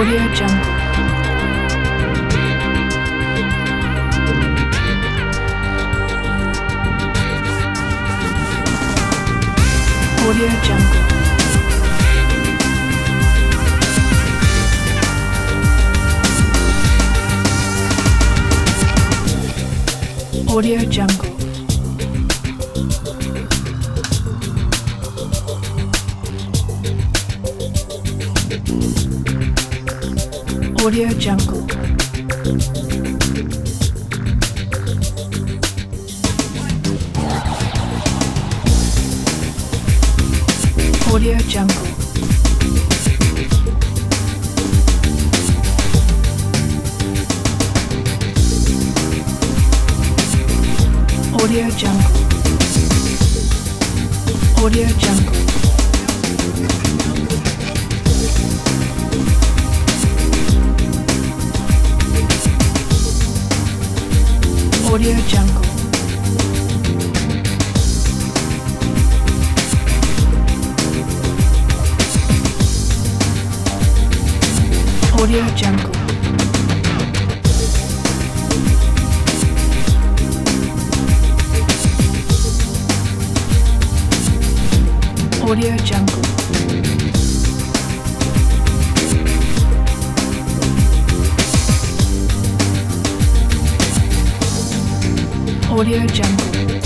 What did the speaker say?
Audio Jungle. Audio Jungle. Audio Jungle. Audio Jungle. Audio Jungle. Audio Jungle. Audio Jungle. Audio Jungle. Audio Jungle. Audio Jungle. Audio Jungle.